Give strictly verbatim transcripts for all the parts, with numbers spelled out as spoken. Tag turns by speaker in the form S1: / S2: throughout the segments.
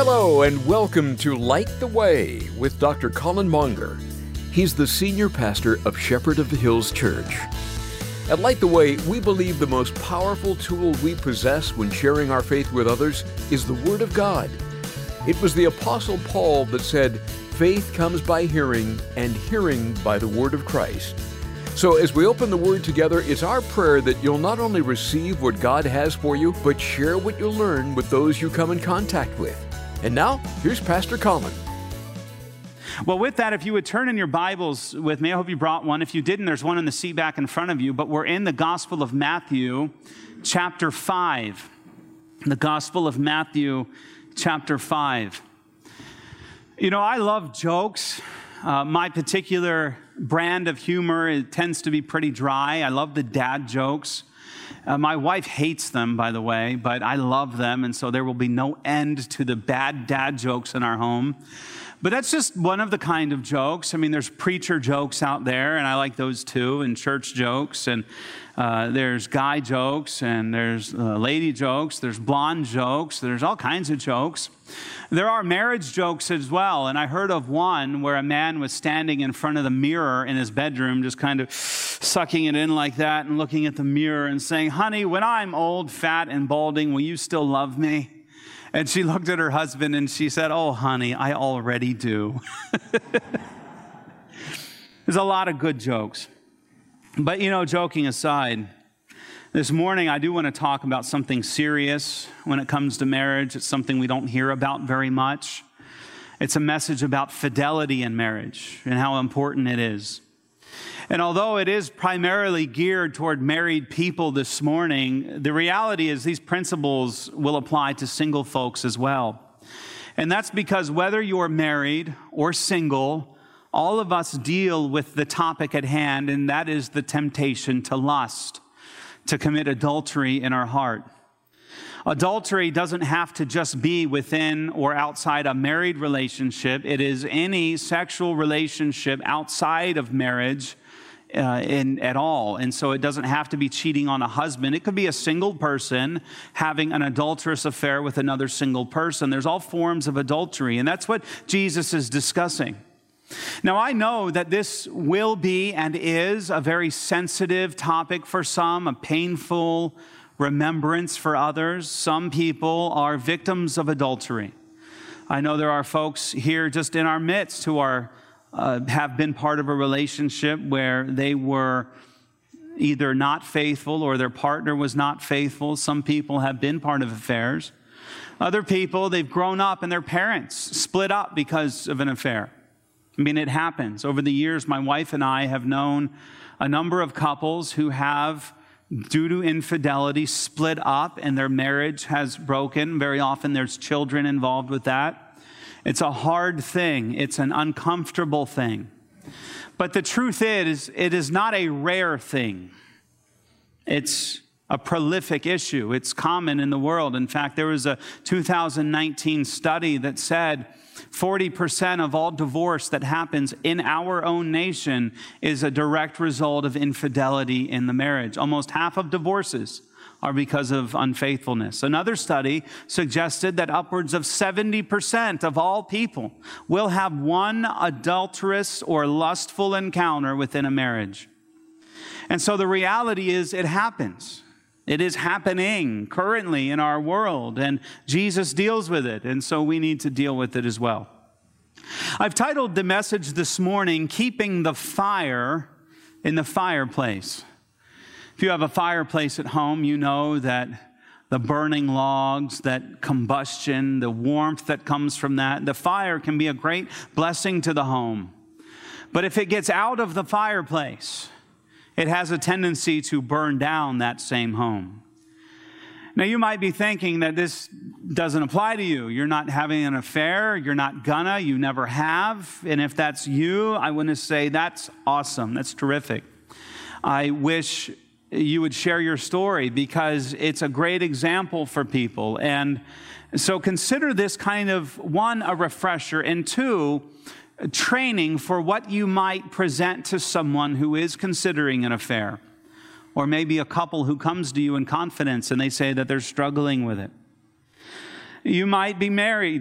S1: Hello and welcome to Light the Way with Doctor Colin Monger. He's the senior pastor of Shepherd of the Hills Church. At Light the Way, we believe the most powerful tool we possess when sharing our faith with others is the Word of God. It was the Apostle Paul that said, "Faith comes by hearing, and hearing by the Word of Christ." So as we open the Word together, it's our prayer that you'll not only receive what God has for you, but share what you learn with those you come in contact with. And now, here's Pastor Colin.
S2: Well, with that, if you would turn in your Bibles with me, I hope you brought one. If you didn't, there's one in the seat back in front of you. But we're in the Gospel of Matthew, chapter five. The Gospel of Matthew, chapter five. You know, I love jokes. Uh, my particular brand of humor, it tends to be pretty dry. I love the dad jokes. Uh, my wife hates them, by the way, but I love them, and so there will be no end to the bad dad jokes in our home. But that's just one of the kind of jokes. I mean, there's preacher jokes out there, and I like those too, and church jokes, and uh, there's guy jokes, and there's uh, lady jokes, there's blonde jokes, there's all kinds of jokes. There are marriage jokes as well, and I heard of one where a man was standing in front of the mirror in his bedroom, just kind of sucking it in like that and looking at the mirror and saying, "Honey, when I'm old, fat, and balding, will you still love me?" And she looked at her husband and she said, "Oh, honey, I already do." There's a lot of good jokes. But, you know, joking aside, this morning I do want to talk about something serious when it comes to marriage. It's something we don't hear about very much. It's a message about fidelity in marriage and how important it is. And although it is primarily geared toward married people this morning, the reality is these principles will apply to single folks as well. And that's because whether you're married or single, all of us deal with the topic at hand, and that is the temptation to lust, to commit adultery in our heart. Adultery doesn't have to just be within or outside a married relationship. It is any sexual relationship outside of marriage Uh, in, at all. And so it doesn't have to be cheating on a husband. It could be a single person having an adulterous affair with another single person. There's all forms of adultery, and that's what Jesus is discussing. Now, I know that this will be and is a very sensitive topic for some, a painful remembrance for others. Some people are victims of adultery. I know there are folks here just in our midst who are Uh, have been part of a relationship where they were either not faithful or their partner was not faithful. Some people have been part of affairs. Other people, they've grown up and their parents split up because of an affair. I mean, it happens. Over the years, my wife and I have known a number of couples who have, due to infidelity, split up and their marriage has broken. Very often there's children involved with that. It's a hard thing. It's an uncomfortable thing. But the truth is, it is not a rare thing. It's a prolific issue. It's common in the world. In fact, there was a two thousand nineteen study that said forty percent of all divorce that happens in our own nation is a direct result of infidelity in the marriage. Almost half of divorces are because of unfaithfulness. Another study suggested that upwards of seventy percent of all people will have one adulterous or lustful encounter within a marriage. And so the reality is it happens. It is happening currently in our world, and Jesus deals with it, and so we need to deal with it as well. I've titled the message this morning, "Keeping the Fire in the Fireplace." If you have a fireplace at home, you know that the burning logs, that combustion, the warmth that comes from that, the fire can be a great blessing to the home. But if it gets out of the fireplace, it has a tendency to burn down that same home. Now, you might be thinking that this doesn't apply to you. You're not having an affair. You're not gonna. You never have. And if that's you, I want to say that's awesome. That's terrific. I wish you would share your story because it's a great example for people. And so consider this kind of, one, a refresher, and two, training for what you might present to someone who is considering an affair. Or maybe a couple who comes to you in confidence and they say that they're struggling with it. You might be married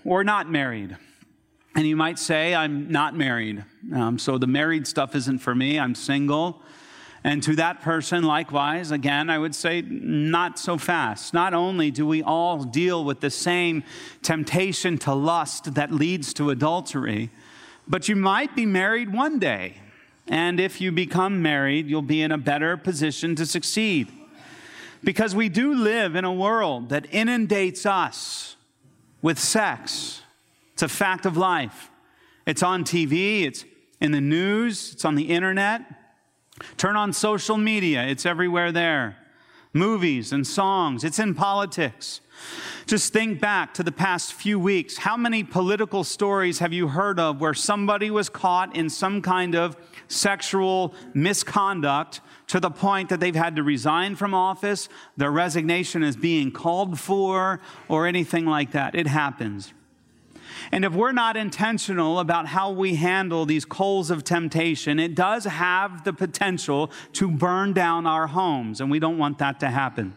S2: or not married. And you might say, I'm not married, um, so the married stuff isn't for me, I'm single. And to that person, likewise, again, I would say, not so fast. Not only do we all deal with the same temptation to lust that leads to adultery, but you might be married one day. And if you become married, you'll be in a better position to succeed. Because we do live in a world that inundates us with sex. It's a fact of life. It's on T V, it's in the news, it's on the internet. Turn on social media, it's everywhere there. Movies and songs, it's in politics. Just think back to the past few weeks. How many political stories have you heard of where somebody was caught in some kind of sexual misconduct to the point that they've had to resign from office, their resignation is being called for, or anything like that? It happens. And if we're not intentional about how we handle these coals of temptation, it does have the potential to burn down our homes, and we don't want that to happen.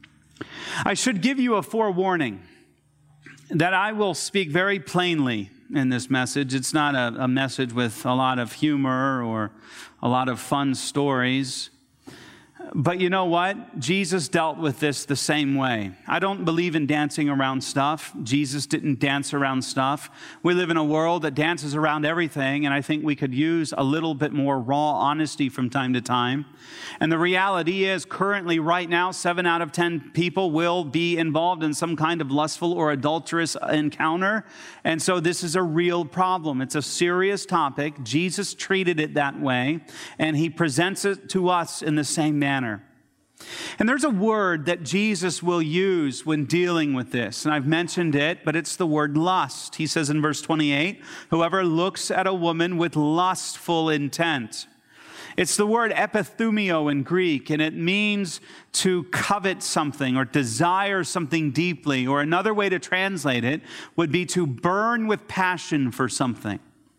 S2: I should give you a forewarning that I will speak very plainly in this message. It's not a, a message with a lot of humor or a lot of fun stories. But you know what? Jesus dealt with this the same way. I don't believe in dancing around stuff. Jesus didn't dance around stuff. We live in a world that dances around everything, and I think we could use a little bit more raw honesty from time to time. And the reality is, currently, right now, seven out of ten people will be involved in some kind of lustful or adulterous encounter. And so this is a real problem. It's a serious topic. Jesus treated it that way, and he presents it to us in the same manner. And there's a word that Jesus will use when dealing with this, and I've mentioned it, but it's the word lust. He says in verse twenty-eight, whoever looks at a woman with lustful intent. It's the word epithumio in Greek, and it means to covet something or desire something deeply, or another way to translate it would be to burn with passion for something.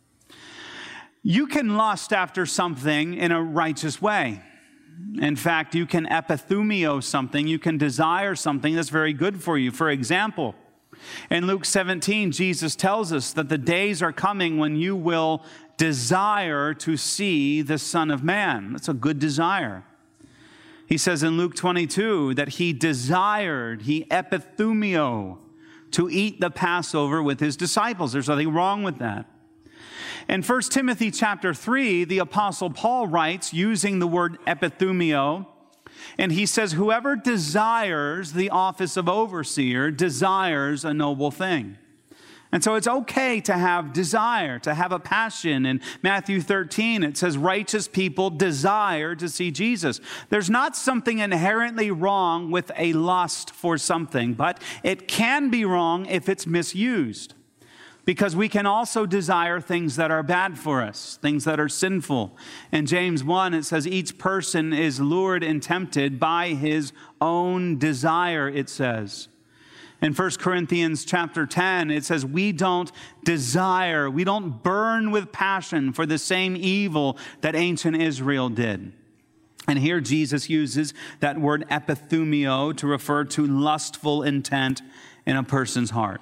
S2: You can lust after something in a righteous way. In fact, you can epithumio something, you can desire something that's very good for you. For example, in Luke seventeen, Jesus tells us that the days are coming when you will desire to see the Son of Man. That's a good desire. He says in Luke twenty-two that he desired, he epithumio, to eat the Passover with his disciples. There's nothing wrong with that. In First Timothy chapter three, the Apostle Paul writes using the word epithumio, and he says, whoever desires the office of overseer desires a noble thing. And so it's okay to have desire, to have a passion. In Matthew thirteen, it says righteous people desire to see Jesus. There's not something inherently wrong with a lust for something, but it can be wrong if it's misused. Because we can also desire things that are bad for us, things that are sinful. In James one, it says each person is lured and tempted by his own desire, it says. In First Corinthians chapter ten, it says we don't desire, we don't burn with passion for the same evil that ancient Israel did. And here Jesus uses that word epithumio to refer to lustful intent in a person's heart.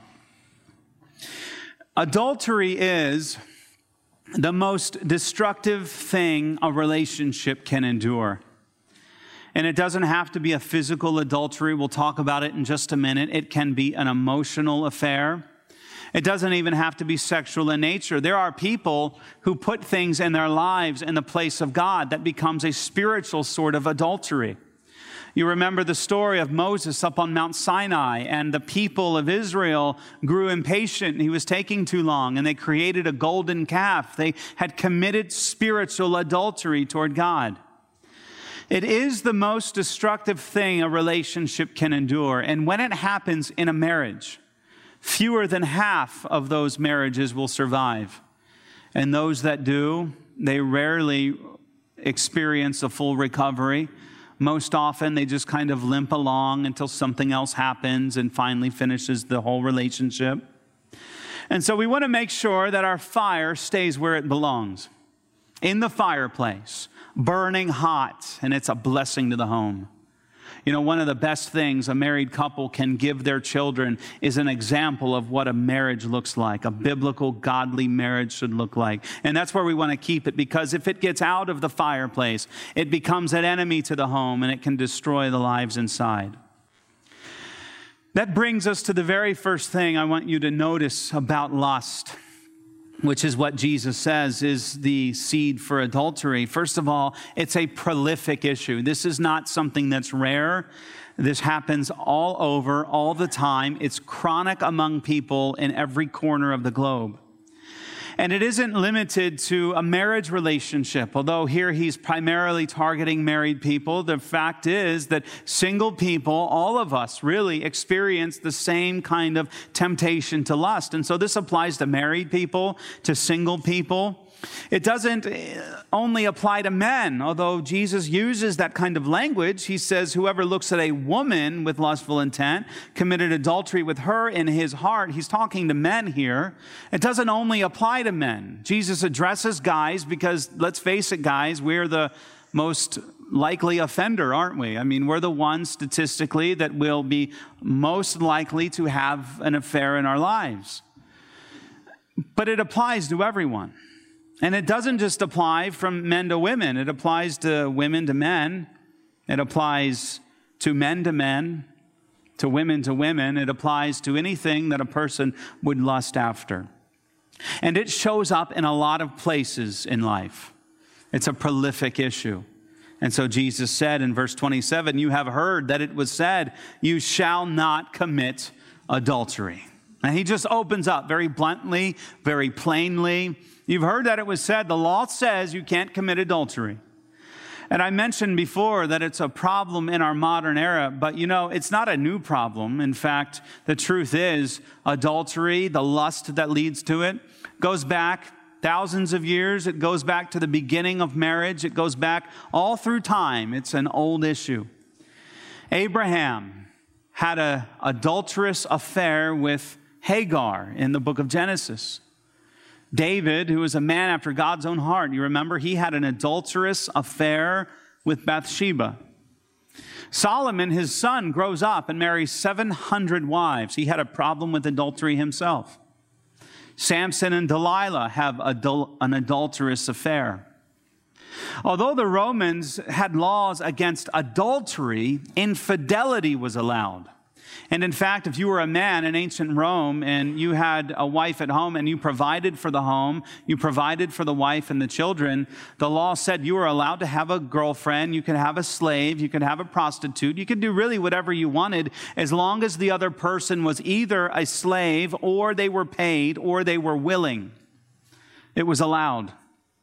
S2: Adultery is the most destructive thing a relationship can endure. And it doesn't have to be a physical adultery. We'll talk about it in just a minute. It can be an emotional affair. It doesn't even have to be sexual in nature. There are people who put things in their lives in the place of God that becomes a spiritual sort of adultery. You remember the story of Moses up on Mount Sinai, and the people of Israel grew impatient. He was taking too long, and they created a golden calf. They had committed spiritual adultery toward God. It is the most destructive thing a relationship can endure. And when it happens in a marriage, fewer than half of those marriages will survive. And those that do, they rarely experience a full recovery. Most often, they just kind of limp along until something else happens and finally finishes the whole relationship. And so we want to make sure that our fire stays where it belongs, in the fireplace, burning hot, and it's a blessing to the home. You know, one of the best things a married couple can give their children is an example of what a marriage looks like, a biblical, godly marriage should look like. And that's where we want to keep it, because if it gets out of the fireplace, it becomes an enemy to the home and it can destroy the lives inside. That brings us to the very first thing I want you to notice about lust, which is what Jesus says is the seed for adultery. First of all, it's a prolific issue. This is not something that's rare. This happens all over, all the time. It's chronic among people in every corner of the globe. And it isn't limited to a marriage relationship, although here he's primarily targeting married people. The fact is that single people, all of us really experience the same kind of temptation to lust. And so this applies to married people, to single people. It doesn't only apply to men, although Jesus uses that kind of language. He says, whoever looks at a woman with lustful intent committed adultery with her in his heart. He's talking to men here. It doesn't only apply to men. Jesus addresses guys because, let's face it, guys, we're the most likely offender, aren't we? I mean, we're the ones statistically that will be most likely to have an affair in our lives. But it applies to everyone. And it doesn't just apply from men to women. It applies to women to men. It applies to men to men, to women to women. It applies to anything that a person would lust after. And it shows up in a lot of places in life. It's a prolific issue. And so Jesus said in verse twenty-seven, you have heard that it was said, you shall not commit adultery. And he just opens up very bluntly, very plainly. You've heard that it was said, the law says you can't commit adultery. And I mentioned before that it's a problem in our modern era, but you know, it's not a new problem. In fact, the truth is adultery, the lust that leads to it, goes back thousands of years. It goes back to the beginning of marriage. It goes back all through time. It's an old issue. Abraham had an adulterous affair with Hagar in the book of Genesis. David, who was a man after God's own heart, you remember, he had an adulterous affair with Bathsheba. Solomon, his son, grows up and marries seven hundred wives. He had a problem with adultery himself. Samson and Delilah have adul- an adulterous affair. Although the Romans had laws against adultery, infidelity was allowed. And in fact, if you were a man in ancient Rome and you had a wife at home and you provided for the home, you provided for the wife and the children, the law said you were allowed to have a girlfriend, you could have a slave, you could have a prostitute, you could do really whatever you wanted as long as the other person was either a slave or they were paid or they were willing. It was allowed.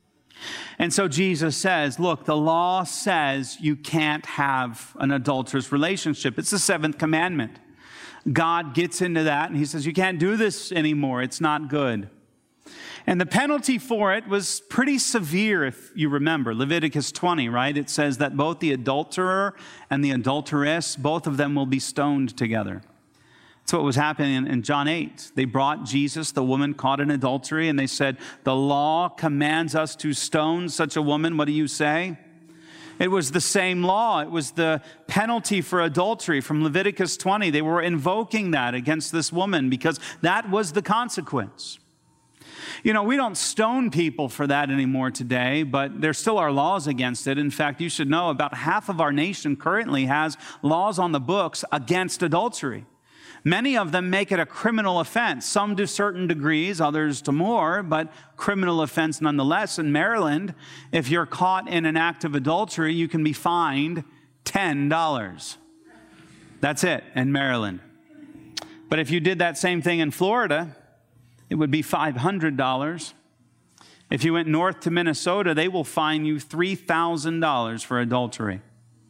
S2: And so Jesus says, look, the law says you can't have an adulterous relationship. It's the seventh commandment. God gets into that and he says, you can't do this anymore. It's not good. And the penalty for it was pretty severe, if you remember. Leviticus twenty, right? It says that both the adulterer and the adulteress, both of them will be stoned together. That's what was happening in John eight. They brought Jesus, the woman caught in adultery, and they said, the law commands us to stone such a woman. What do you say? It was the same law. It was the penalty for adultery from Leviticus twenty. They were invoking that against this woman because that was the consequence. You know, we don't stone people for that anymore today, but there still are laws against it. In fact, you should know about half of our nation currently has laws on the books against adultery. Many of them make it a criminal offense, some to certain degrees, others to more, but criminal offense nonetheless. In Maryland, if you're caught in an act of adultery, you can be fined ten dollars. That's it in Maryland. But if you did that same thing in Florida, it would be five hundred dollars. If you went north to Minnesota, they will fine you three thousand dollars for adultery.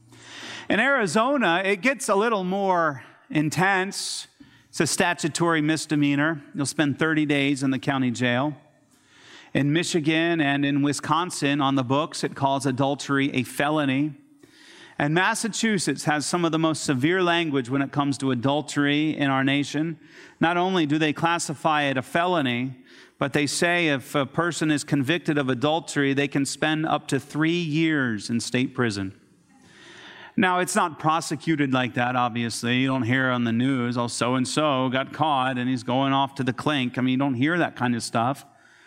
S2: In Arizona, it gets a little more intense. It's a statutory misdemeanor. You'll spend thirty days in the county jail. In Michigan and in Wisconsin, on the books, it calls adultery a felony. And Massachusetts has some of the most severe language when it comes to adultery in our nation. Not only do they classify it a felony, but they say if a person is convicted of adultery, they can spend up to three years in state prison. Now, it's not prosecuted like that, obviously. You don't hear on the news, oh, so-and-so got caught and he's going off to the clink. I mean, you don't hear that kind of stuff.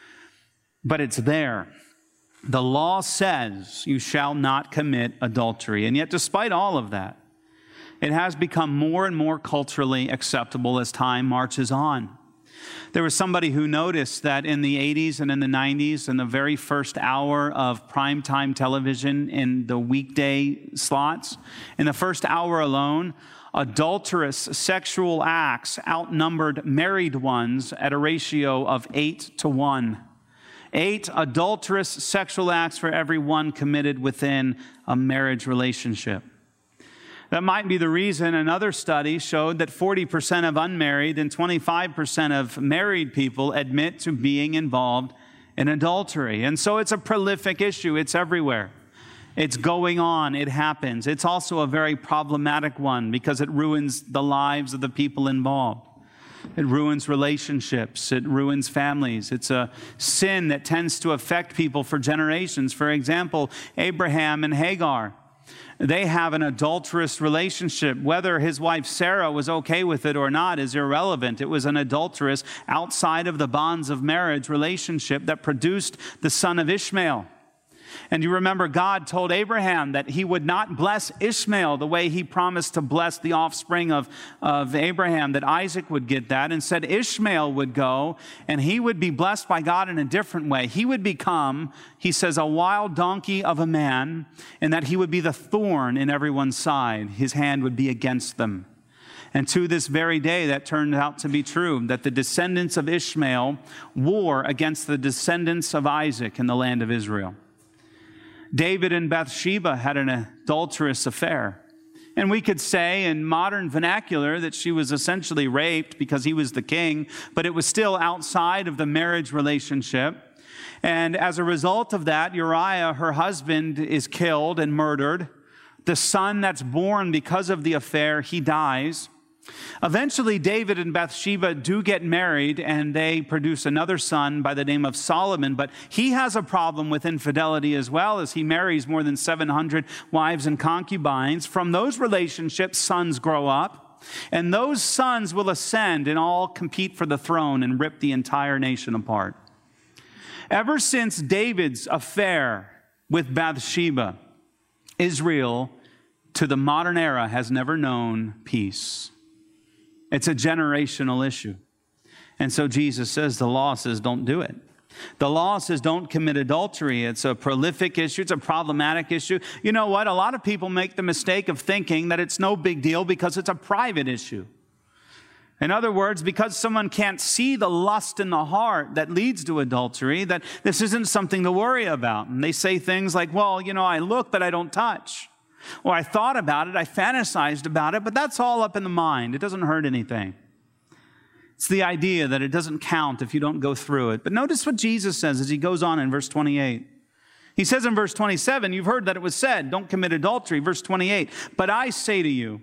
S2: But it's there. The law says you shall not commit adultery. And yet, despite all of that, it has become more and more culturally acceptable as time marches on. There was somebody who noticed that in the eighties and in the nineties, in the very first hour of primetime television in the weekday slots, in the first hour alone, adulterous sexual acts outnumbered married ones at a ratio of eight to one. Eight adulterous sexual acts for every one committed within a marriage relationship. That might be the reason another study showed that forty percent of unmarried and twenty-five percent of married people admit to being involved in adultery. And so it's a prolific issue. It's everywhere. It's going on. It happens. It's also a very problematic one because it ruins the lives of the people involved. It ruins relationships. It ruins families. It's a sin that tends to affect people for generations. For example, Abraham and Hagar. They have an adulterous relationship. Whether his wife Sarah was okay with it or not is irrelevant. It was an adulterous, outside of the bonds of marriage relationship that produced the son of Ishmael. And you remember God told Abraham that he would not bless Ishmael the way he promised to bless the offspring of, of Abraham, that Isaac would get that, and said Ishmael would go and he would be blessed by God in a different way. He would become, he says, a wild donkey of a man, and that he would be the thorn in everyone's side. His hand would be against them. And to this very day, that turned out to be true, that the descendants of Ishmael war against the descendants of Isaac in the land of Israel. David and Bathsheba had an adulterous affair. And we could say in modern vernacular that she was essentially raped because he was the king, but it was still outside of the marriage relationship. And as a result of that, Uriah, her husband, is killed and murdered. The son that's born because of the affair, he dies. Eventually, David and Bathsheba do get married, and they produce another son by the name of Solomon. But he has a problem with infidelity as well, as he marries more than seven hundred wives and concubines. From those relationships, sons grow up, and those sons will ascend and all compete for the throne and rip the entire nation apart. Ever since David's affair with Bathsheba, Israel, to the modern era, has never known peace. It's a generational issue. And so Jesus says, the law says don't do it. The law says don't commit adultery. It's a prolific issue. It's a problematic issue. You know what? A lot of people make the mistake of thinking that it's no big deal because it's a private issue. In other words, because someone can't see the lust in the heart that leads to adultery, that this isn't something to worry about. And they say things like, well, you know, I look, but I don't touch. Or I thought about it, I fantasized about it, but that's all up in the mind. It doesn't hurt anything. It's the idea that it doesn't count if you don't go through it. But notice what Jesus says as he goes on in verse twenty-eight. He says in verse twenty-seven, you've heard that it was said, don't commit adultery. Verse twenty-eight, but I say to you,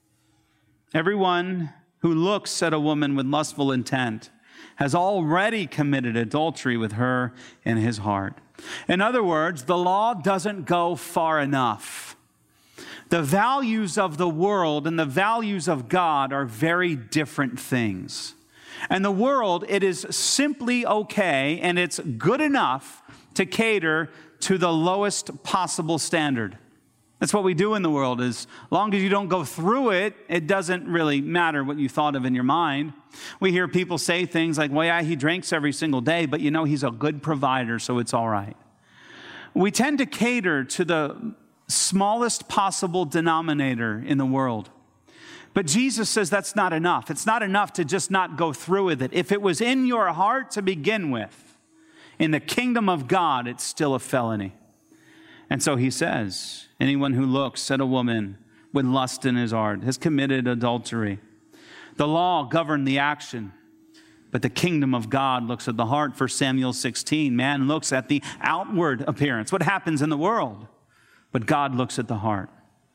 S2: everyone who looks at a woman with lustful intent has already committed adultery with her in his heart. In other words, the law doesn't go far enough. The values of the world and the values of God are very different things. And the world, it is simply okay and it's good enough to cater to the lowest possible standard. That's what we do in the world. As long as you don't go through it, it doesn't really matter what you thought of in your mind. We hear people say things like, well, yeah, he drinks every single day, but you know, he's a good provider, so it's all right. We tend to cater to the smallest possible denominator in the world. But Jesus says that's not enough. It's not enough to just not go through with it. If it was in your heart to begin with, in the kingdom of God, it's still a felony. And so he says, anyone who looks at a woman with lust in his heart has committed adultery. The law governed the action, but the kingdom of God looks at the heart. First Samuel sixteen, man looks at the outward appearance, what happens in the world. But God looks at the heart.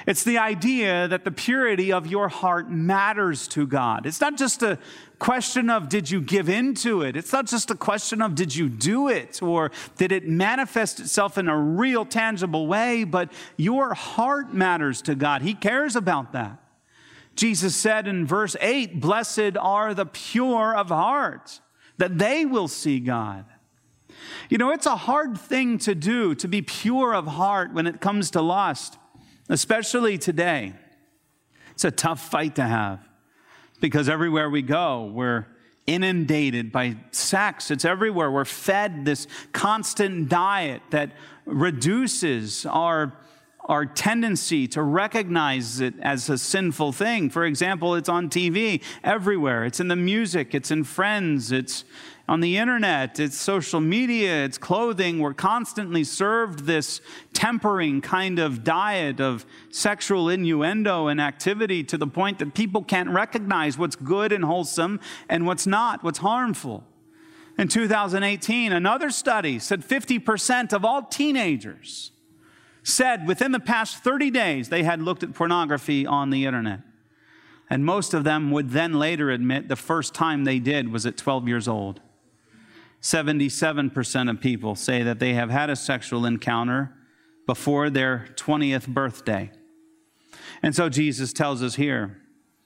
S2: It's the idea that the purity of your heart matters to God. It's not just a question of did you give into it? It's not just a question of did you do it or did it manifest itself in a real tangible way, but your heart matters to God. He cares about that. Jesus said in verse eight, "Blessed are the pure of heart, that they will see God." You know, it's a hard thing to do, to be pure of heart when it comes to lust, especially today. It's a tough fight to have because everywhere we go, we're inundated by sex. It's everywhere. We're fed this constant diet that reduces our our tendency to recognize it as a sinful thing. For example, it's on T V everywhere. It's in the music. It's in friends. It's on the internet. It's social media. It's clothing. We're constantly served this tempering kind of diet of sexual innuendo and activity to the point that people can't recognize what's good and wholesome and what's not, what's harmful. In two thousand eighteen, another study said fifty percent of all teenagers said within the past thirty days they had looked at pornography on the internet. And most of them would then later admit the first time they did was at twelve years old. seventy-seven percent of people say that they have had a sexual encounter before their twentieth birthday. And so Jesus tells us here,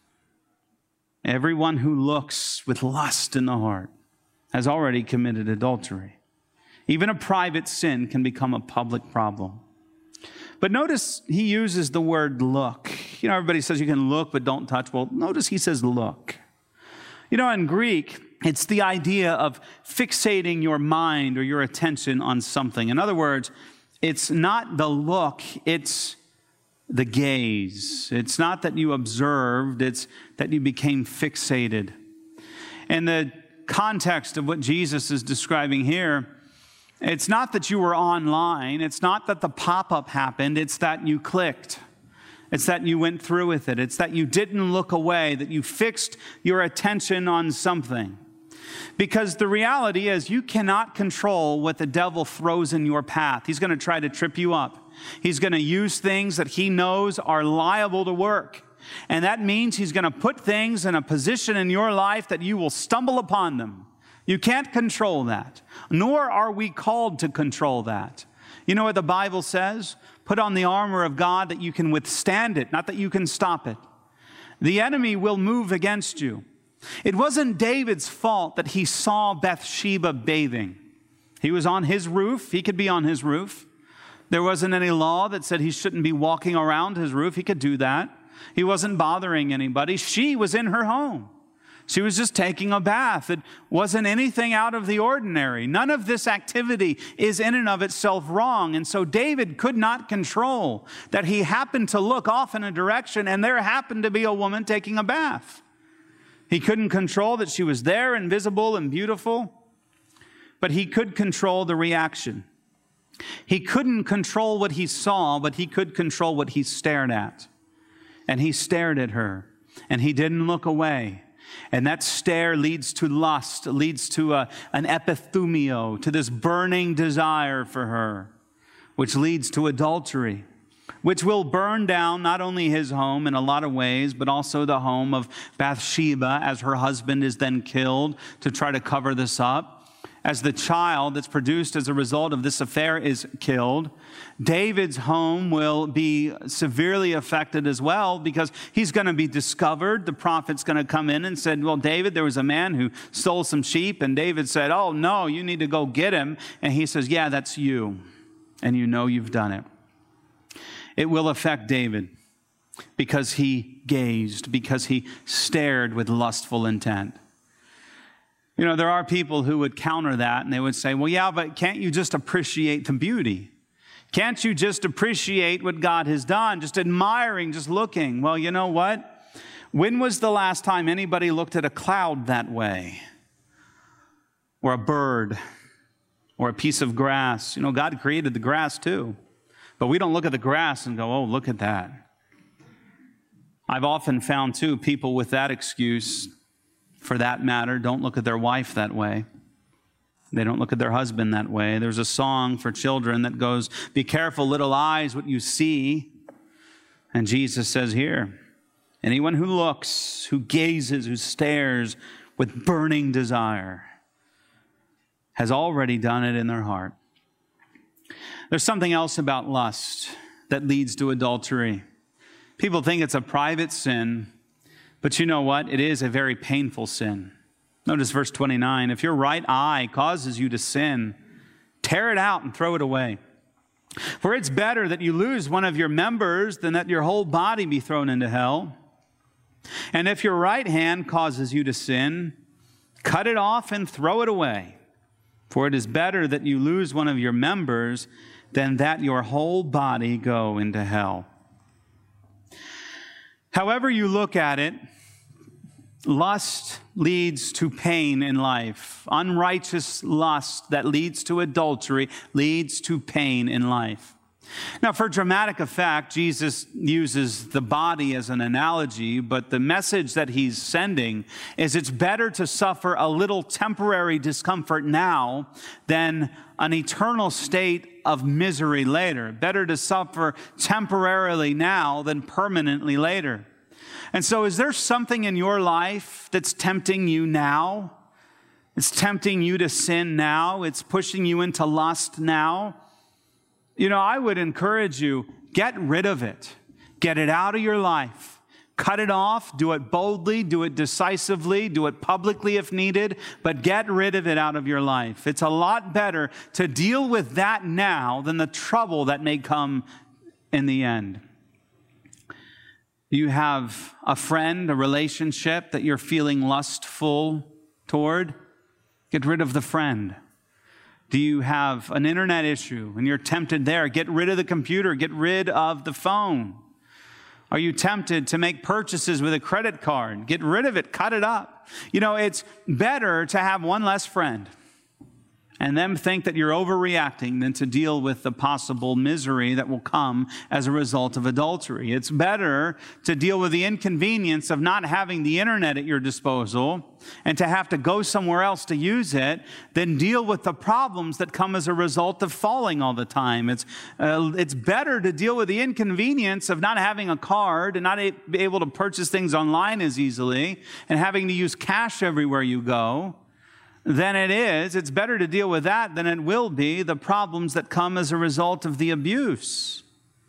S2: everyone who looks with lust in the heart has already committed adultery. Even a private sin can become a public problem. But notice he uses the word look. You know, everybody says you can look but don't touch. Well, notice he says look. You know, in Greek, it's the idea of fixating your mind or your attention on something. In other words, it's not the look, it's the gaze. It's not that you observed, it's that you became fixated. In the context of what Jesus is describing here, it's not that you were online. It's not that the pop-up happened. It's that you clicked. It's that you went through with it. It's that you didn't look away, that you fixed your attention on something. Because the reality is you cannot control what the devil throws in your path. He's going to try to trip you up. He's going to use things that he knows are liable to work. And that means he's going to put things in a position in your life that you will stumble upon them. You can't control that, nor are we called to control that. You know what the Bible says? Put on the armor of God that you can withstand it, not that you can stop it. The enemy will move against you. It wasn't David's fault that he saw Bathsheba bathing. He was on his roof. He could be on his roof. There wasn't any law that said he shouldn't be walking around his roof. He could do that. He wasn't bothering anybody. She was in her home. She was just taking a bath. It wasn't anything out of the ordinary. None of this activity is in and of itself wrong. And so David could not control that he happened to look off in a direction and there happened to be a woman taking a bath. He couldn't control that she was there and visible and beautiful, but he could control the reaction. He couldn't control what he saw, but he could control what he stared at. And he stared at her, and he didn't look away. And that stare leads to lust, leads to a, an epithumio, to this burning desire for her, which leads to adultery, which will burn down not only his home in a lot of ways, but also the home of Bathsheba as her husband is then killed to try to cover this up. As the child that's produced as a result of this affair is killed, David's home will be severely affected as well because he's going to be discovered. The prophet's going to come in and said, well, David, there was a man who stole some sheep. And David said, oh, no, you need to go get him. And he says, yeah, that's you. And you know you've done it. It will affect David because he gazed, because he stared with lustful intent. You know, there are people who would counter that and they would say, well, yeah, but can't you just appreciate the beauty? Can't you just appreciate what God has done? Just admiring, just looking. Well, you know what? When was the last time anybody looked at a cloud that way? Or a bird? Or a piece of grass? You know, God created the grass too. But we don't look at the grass and go, oh, look at that. I've often found too, people with that excuse, for that matter, don't look at their wife that way. They don't look at their husband that way. There's a song for children that goes, be careful, little eyes, what you see. And Jesus says here, anyone who looks, who gazes, who stares with burning desire has already done it in their heart. There's something else about lust that leads to adultery. People think it's a private sin, but you know what? It is a very painful sin. Notice verse twenty-nine. If your right eye causes you to sin, tear it out and throw it away. For it's better that you lose one of your members than that your whole body be thrown into hell. And if your right hand causes you to sin, cut it off and throw it away. For it is better that you lose one of your members than that your whole body go into hell. However you look at it, lust leads to pain in life. Unrighteous lust that leads to adultery leads to pain in life. Now, for dramatic effect, Jesus uses the body as an analogy, but the message that he's sending is it's better to suffer a little temporary discomfort now than an eternal state of misery later. Better to suffer temporarily now than permanently later. And so is there something in your life that's tempting you now? It's tempting you to sin now. It's pushing you into lust now. You know, I would encourage you, get rid of it. Get it out of your life. Cut it off. Do it boldly. Do it decisively. Do it publicly if needed. But get rid of it out of your life. It's a lot better to deal with that now than the trouble that may come in the end. You have a friend, a relationship that you're feeling lustful toward? Get rid of the friend. Do you have an internet issue and you're tempted there? Get rid of the computer. Get rid of the phone. Are you tempted to make purchases with a credit card? Get rid of it. Cut it up. You know, it's better to have one less friend and them think that you're overreacting than to deal with the possible misery that will come as a result of adultery. It's better to deal with the inconvenience of not having the internet at your disposal and to have to go somewhere else to use it than deal with the problems that come as a result of falling all the time. It's, uh, it's better to deal with the inconvenience of not having a card and not a- be able to purchase things online as easily and having to use cash everywhere you go than it is. It's better to deal with that than it will be the problems that come as a result of the abuse.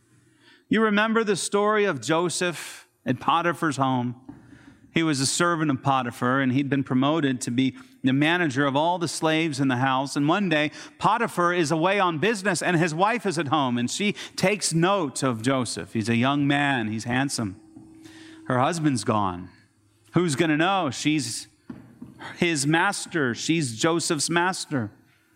S2: You remember the story of Joseph at Potiphar's home. He was a servant of Potiphar, and he'd been promoted to be the manager of all the slaves in the house. And one day, Potiphar is away on business, and his wife is at home, and she takes note of Joseph. He's a young man. He's handsome. Her husband's gone. Who's going to know? She's his master. She's Joseph's master.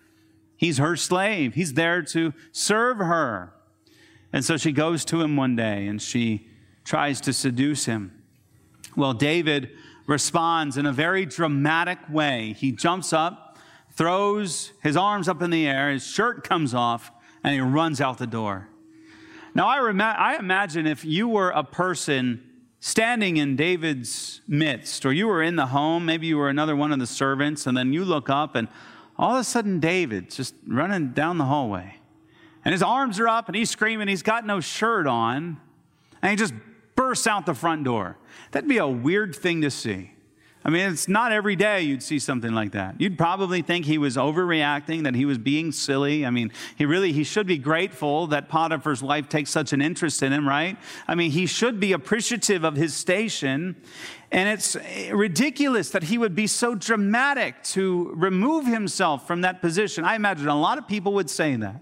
S2: He's her slave. He's there to serve her. And so she goes to him one day and she tries to seduce him. Well, David responds in a very dramatic way. He jumps up, throws his arms up in the air, his shirt comes off, and he runs out the door. Now, I, rem- I imagine if you were a person standing in David's midst, or you were in the home, maybe you were another one of the servants, and then you look up and all of a sudden David's just running down the hallway. And his arms are up and he's screaming, he's got no shirt on, and he just bursts out the front door. That'd be a weird thing to see. I mean, it's not every day you'd see something like that. You'd probably think he was overreacting, that he was being silly. I mean, he really, he should be grateful that Potiphar's wife takes such an interest in him, right? I mean, he should be appreciative of his station. And it's ridiculous that he would be so dramatic to remove himself from that position. I imagine a lot of people would say that.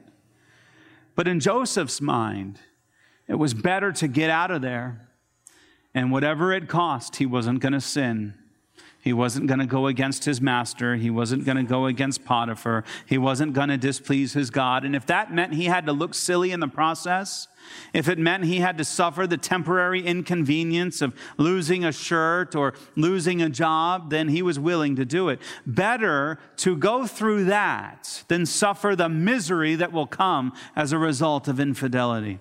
S2: But in Joseph's mind, it was better to get out of there. And whatever it cost, he wasn't going to sin. He wasn't going to go against his master. He wasn't going to go against Potiphar. He wasn't going to displease his God. And if that meant he had to look silly in the process, if it meant he had to suffer the temporary inconvenience of losing a shirt or losing a job, then he was willing to do it. Better to go through that than suffer the misery that will come as a result of infidelity.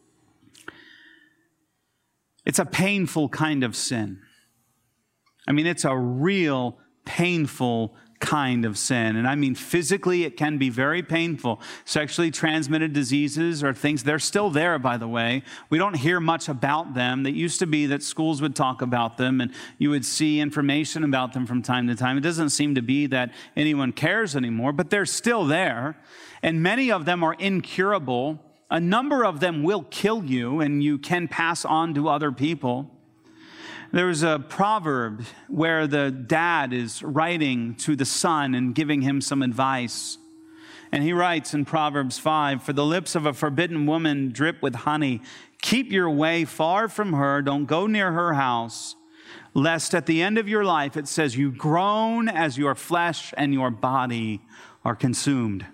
S2: It's a painful kind of sin. I mean, it's a real painful kind of sin. And I mean, physically, it can be very painful. Sexually transmitted diseases are things, they're still there, by the way. We don't hear much about them. It used to be that schools would talk about them and you would see information about them from time to time. It doesn't seem to be that anyone cares anymore, but they're still there. And many of them are incurable. A number of them will kill you, and you can pass on to other people. There was a proverb where the dad is writing to the son and giving him some advice. And he writes in Proverbs five, "For the lips of a forbidden woman drip with honey. Keep your way far from her. Don't go near her house, lest at the end of your life," it says, "you groan as your flesh and your body are consumed."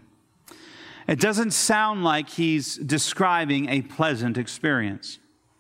S2: It doesn't sound like he's describing a pleasant experience.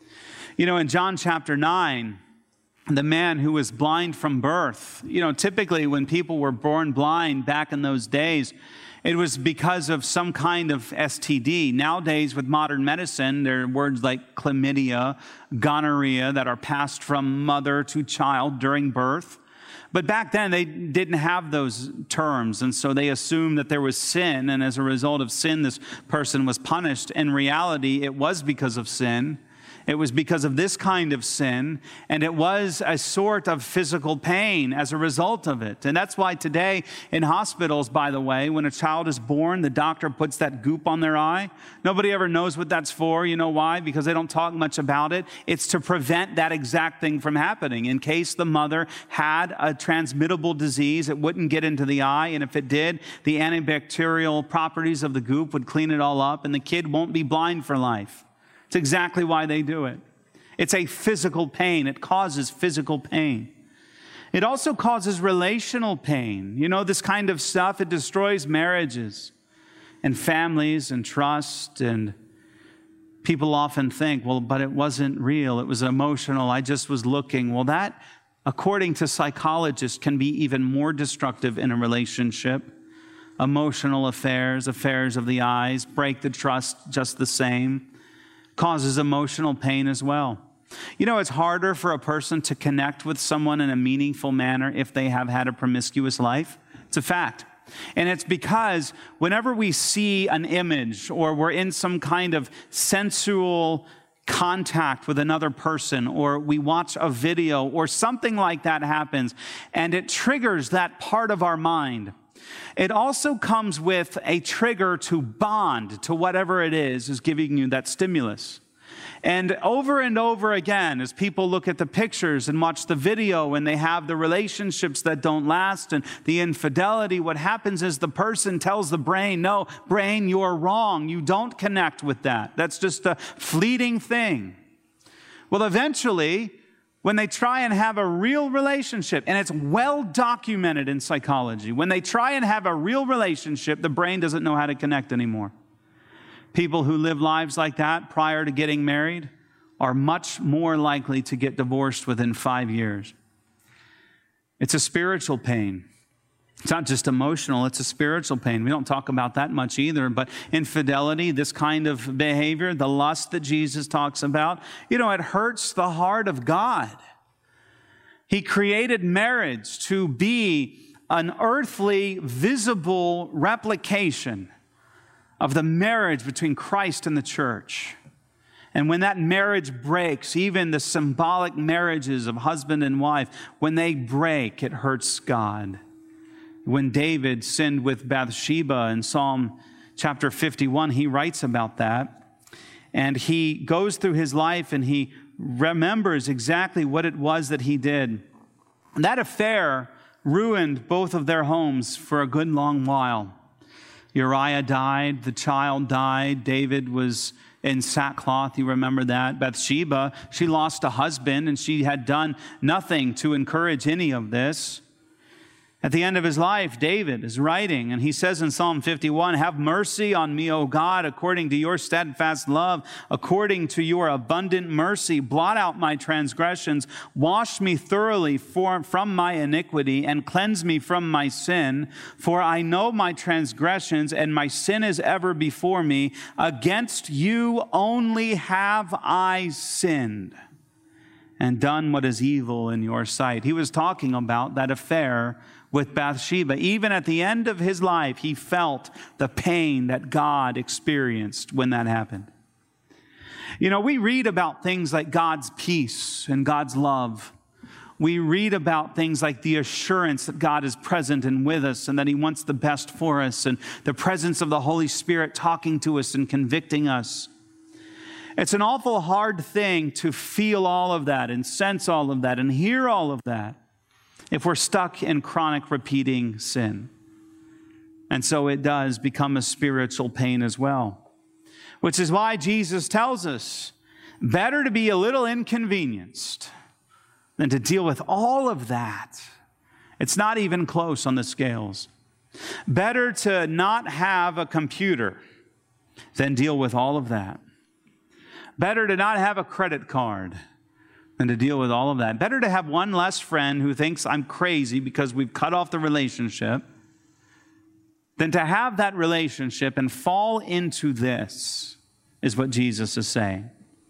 S2: You know, in John chapter nine, the man who was blind from birth, you know, typically when people were born blind back in those days, it was because of some kind of S T D. Nowadays, with modern medicine, there are words like chlamydia, gonorrhea that are passed from mother to child during birth. But back then, they didn't have those terms, and so they assumed that there was sin, and as a result of sin, this person was punished. In reality, it was because of sin. It was because of this kind of sin, and it was a sort of physical pain as a result of it. And that's why today in hospitals, by the way, when a child is born, the doctor puts that goop on their eye. Nobody ever knows what that's for. You know why? Because they don't talk much about it. It's to prevent that exact thing from happening. In case the mother had a transmittable disease, it wouldn't get into the eye, and if it did, the antibacterial properties of the goop would clean it all up, and the kid won't be blind for life. It's exactly why they do it. It's a physical pain. It causes physical pain. It also causes relational pain. You know, this kind of stuff, it destroys marriages and families and trust. And people often think, well, but it wasn't real. It was emotional. I just was looking. Well, that, according to psychologists, can be even more destructive in a relationship. Emotional affairs, affairs of the eyes, break the trust just the same. Causes emotional pain as well. You know, it's harder for a person to connect with someone in a meaningful manner if they have had a promiscuous life. It's a fact. And it's because whenever we see an image or we're in some kind of sensual contact with another person, or we watch a video or something like that happens, and it triggers that part of our mind, it also comes with a trigger to bond to whatever it is is giving you that stimulus. And over and over again, as people look at the pictures and watch the video and they have the relationships that don't last and the infidelity, what happens is the person tells the brain, no, brain, you're wrong. You don't connect with that. That's just a fleeting thing. Well, eventually, when they try and have a real relationship, and it's well documented in psychology, when they try and have a real relationship, the brain doesn't know how to connect anymore. People who live lives like that prior to getting married are much more likely to get divorced within five years. It's a spiritual pain. It's not just emotional, it's a spiritual pain. We don't talk about that much either, but infidelity, this kind of behavior, the lust that Jesus talks about, you know, it hurts the heart of God. He created marriage to be an earthly, visible replication of the marriage between Christ and the church. And when that marriage breaks, even the symbolic marriages of husband and wife, when they break, it hurts God. When David sinned with Bathsheba in Psalm chapter fifty-one, he writes about that. And he goes through his life and he remembers exactly what it was that he did. That affair ruined both of their homes for a good long while. Uriah died, the child died, David was in sackcloth, you remember that. Bathsheba, she lost a husband and she had done nothing to encourage any of this. At the end of his life, David is writing, and he says in Psalm fifty-one, have mercy on me, O God, according to your steadfast love, according to your abundant mercy. Blot out my transgressions, wash me thoroughly for, from my iniquity, and cleanse me from my sin. For I know my transgressions, and my sin is ever before me. Against you only have I sinned, and done what is evil in your sight. He was talking about that affair with Bathsheba. Even at the end of his life, he felt the pain that God experienced when that happened. You know, we read about things like God's peace and God's love. We read about things like the assurance that God is present and with us and that he wants the best for us, and the presence of the Holy Spirit talking to us and convicting us. It's an awful hard thing to feel all of that and sense all of that and hear all of that if we're stuck in chronic repeating sin. And so it does become a spiritual pain as well, which is why Jesus tells us, better to be a little inconvenienced than to deal with all of that. It's not even close on the scales. Better to not have a computer than deal with all of that. Better to not have a credit card than to deal with all of that. Better to have one less friend who thinks I'm crazy because we've cut off the relationship than to have that relationship and fall into this, is what Jesus is saying.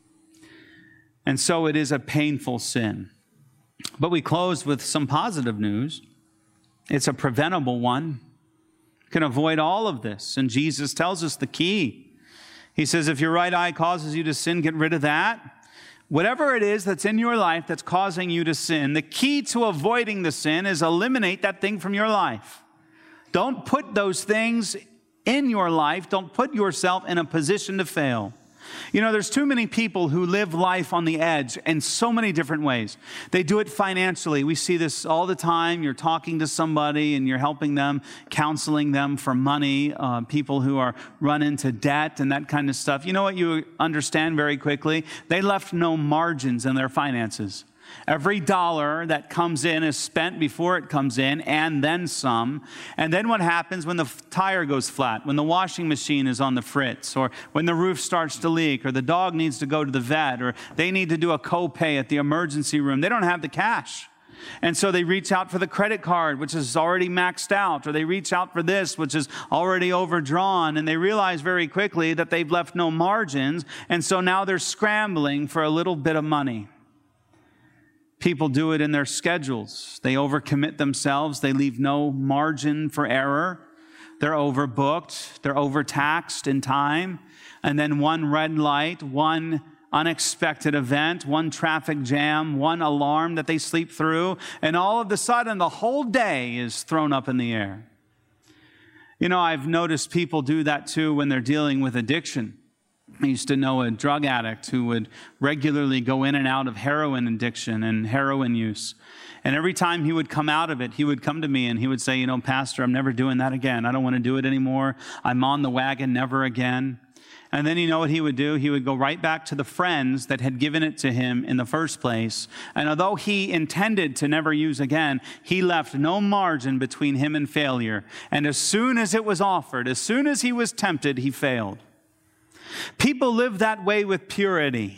S2: And so it is a painful sin. But we close with some positive news. It's a preventable one. You can avoid all of this. And Jesus tells us the key. He says, if your right eye causes you to sin, get rid of that. Whatever it is that's in your life that's causing you to sin, the key to avoiding the sin is eliminate that thing from your life. Don't put those things in your life. Don't put yourself in a position to fail. You know, there's too many people who live life on the edge in so many different ways. They do it financially. We see this all the time. You're talking to somebody and you're helping them, counseling them for money, uh, people who are run into debt and that kind of stuff. You know what you understand very quickly? They left no margins in their finances. Every dollar that comes in is spent before it comes in, and then some. And then what happens when the tire goes flat, when the washing machine is on the fritz, or when the roof starts to leak, or the dog needs to go to the vet, or they need to do a copay at the emergency room? They don't have the cash. And so they reach out for the credit card, which is already maxed out, or they reach out for this, which is already overdrawn, and they realize very quickly that they've left no margins, and so now they're scrambling for a little bit of money. People do it in their schedules. They overcommit themselves. They leave no margin for error. They're overbooked. They're overtaxed in time. And then one red light, one unexpected event, one traffic jam, one alarm that they sleep through, and all of a sudden the whole day is thrown up in the air. You know, I've noticed people do that too when they're dealing with addiction. I used to know a drug addict who would regularly go in and out of heroin addiction and heroin use. And every time he would come out of it, he would come to me and he would say, you know, Pastor, I'm never doing that again. I don't want to do it anymore. I'm on the wagon, never again. And then you know what he would do? He would go right back to the friends that had given it to him in the first place. And although he intended to never use again, he left no margin between him and failure. And as soon as it was offered, as soon as he was tempted, he failed. People live that way with purity.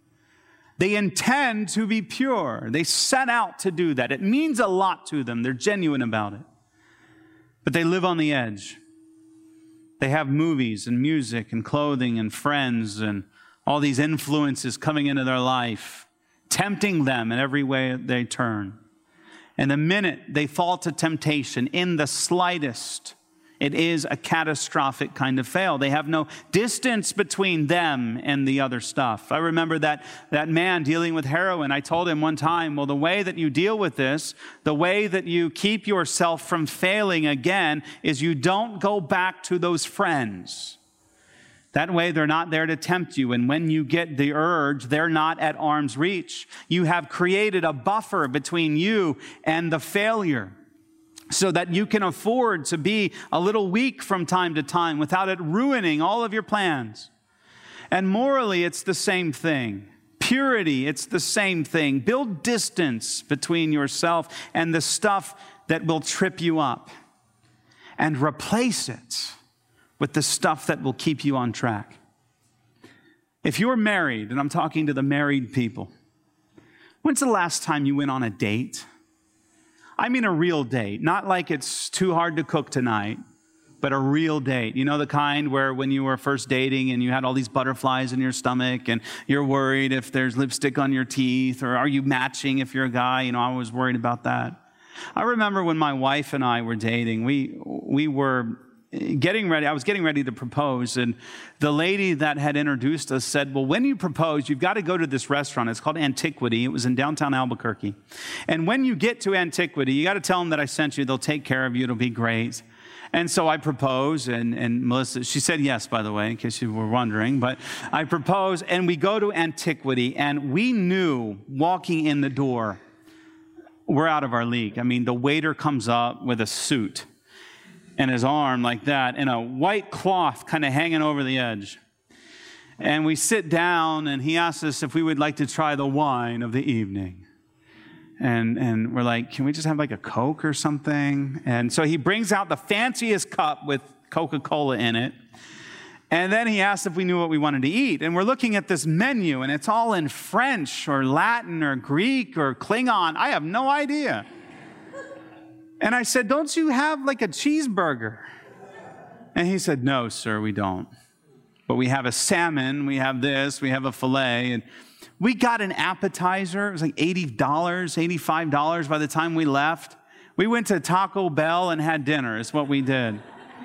S2: They intend to be pure. They set out to do that. It means a lot to them. They're genuine about it. But they live on the edge. They have movies and music and clothing and friends and all these influences coming into their life, tempting them in every way they turn. And the minute they fall to temptation, in the slightest, it is a catastrophic kind of fail. They have no distance between them and the other stuff. I remember that, that man dealing with heroin. I told him one time, well, the way that you deal with this, the way that you keep yourself from failing again, is you don't go back to those friends. That way they're not there to tempt you. And when you get the urge, they're not at arm's reach. You have created a buffer between you and the failure, so that you can afford to be a little weak from time to time without it ruining all of your plans. And morally, it's the same thing. Purity, it's the same thing. Build distance between yourself and the stuff that will trip you up, and replace it with the stuff that will keep you on track. If you're married, and I'm talking to the married people, when's the last time you went on a date? I mean a real date, not like it's too hard to cook tonight, but a real date. You know, the kind where when you were first dating and you had all these butterflies in your stomach and you're worried if there's lipstick on your teeth, or are you matching if you're a guy? You know, I was worried about that. I remember when my wife and I were dating, we we were getting ready. I was getting ready to propose, and the lady that had introduced us said, well, when you propose, you've got to go to this restaurant. It's called Antiquity. It was in downtown Albuquerque. And when you get to Antiquity, you got to tell them that I sent you. They'll take care of you. It'll be great. And so I proposed, and, and Melissa, she said yes, by the way, in case you were wondering. But I proposed, and we go to Antiquity, and we knew walking in the door, we're out of our league. I mean, the waiter comes up with a suit and his arm like that, and a white cloth kind of hanging over the edge. And we sit down, and he asks us if we would like to try the wine of the evening. And, and we're like, can we just have like a Coke or something? And so he brings out the fanciest cup with Coca-Cola in it. And then he asked if we knew what we wanted to eat. And we're looking at this menu, and it's all in French or Latin or Greek or Klingon. I have no idea. And I said, don't you have like a cheeseburger? And he said, no, sir, we don't. But we have a salmon, we have this, we have a filet. And we got an appetizer. It was like eighty dollars, eighty-five dollars by the time we left. We went to Taco Bell and had dinner is what we did.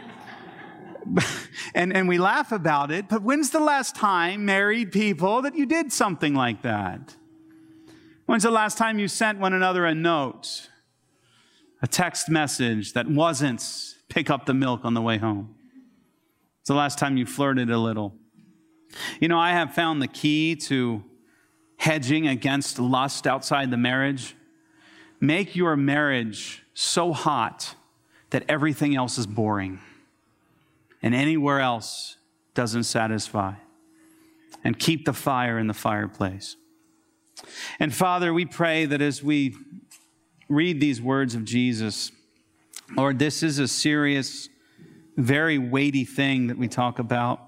S2: and, and we laugh about it, but when's the last time, married people, that you did something like that? When's the last time you sent one another a note? A text message that wasn't pick up the milk on the way home. It's the last time you flirted a little. You know, I have found the key to hedging against lust outside the marriage. Make your marriage so hot that everything else is boring and anywhere else doesn't satisfy. And keep the fire in the fireplace. And Father, we pray that as we read these words of Jesus, Lord, this is a serious, very weighty thing that we talk about.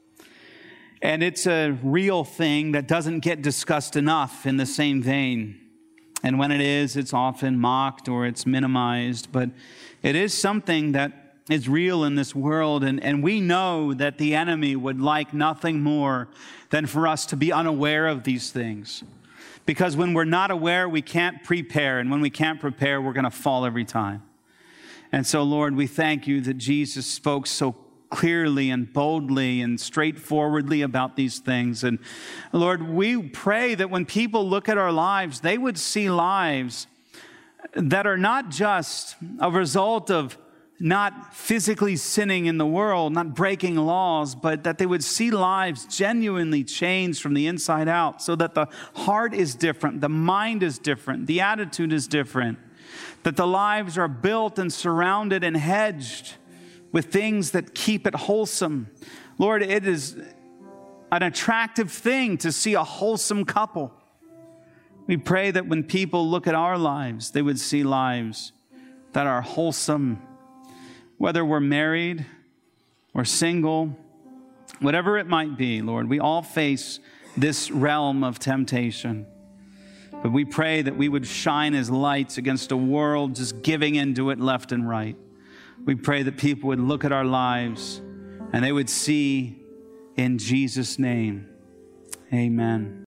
S2: And it's a real thing that doesn't get discussed enough in the same vein. And when it is, it's often mocked or it's minimized. But it is something that is real in this world. And, and we know that the enemy would like nothing more than for us to be unaware of these things. Because when we're not aware, we can't prepare. And when we can't prepare, we're going to fall every time. And so, Lord, we thank you that Jesus spoke so clearly and boldly and straightforwardly about these things. And Lord, we pray that when people look at our lives, they would see lives that are not just a result of not physically sinning in the world, not breaking laws, but that they would see lives genuinely changed from the inside out, so that the heart is different, the mind is different, the attitude is different, that the lives are built and surrounded and hedged with things that keep it wholesome. Lord, it is an attractive thing to see a wholesome couple. We pray that when people look at our lives, they would see lives that are wholesome, whether we're married or single, whatever it might be, Lord. We all face this realm of temptation. But we pray that we would shine as lights against a world just giving into it left and right. We pray that people would look at our lives and they would see in Jesus' name. Amen.